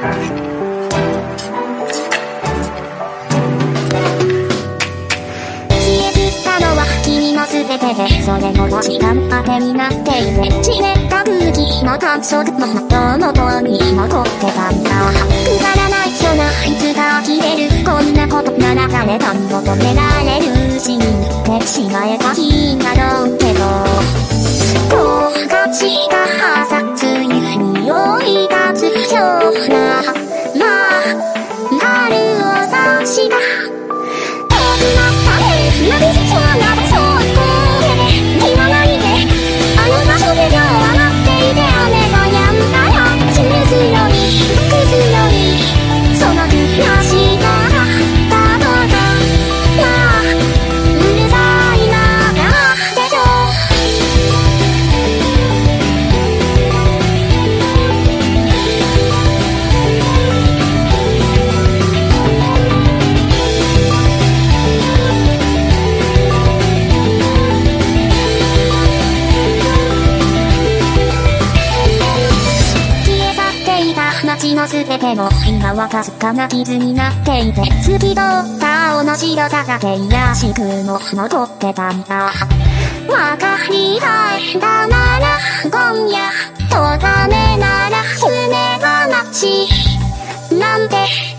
君のすべてでそれほど時間当てになっていて湿った空気の感触の喉元に残ってたんだ。くだらないよないつか呆れるこんなことなら誰かに求められる死になってしまえばいいんだろうけど高価値がさつゆに追い立つようなまあ春を察した遠くなったねなびきそうな場所街のすべても今はかすかな傷になっていて透き通った青の白さだけいやしくも残ってたんだ。わかり合えたなら今夜とダメなら夢話なんて